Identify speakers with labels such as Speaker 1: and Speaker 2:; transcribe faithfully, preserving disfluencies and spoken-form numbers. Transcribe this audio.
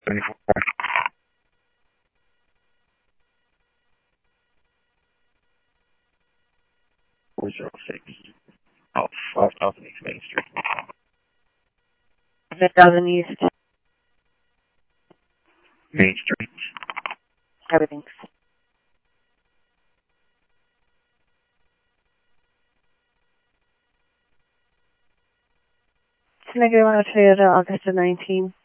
Speaker 1: twenty-four. four zero six. Oh, five thousand East Main Street.
Speaker 2: five thousand East.
Speaker 1: Main Street.
Speaker 2: Everything's. Negative one oh two, August the nineteenth.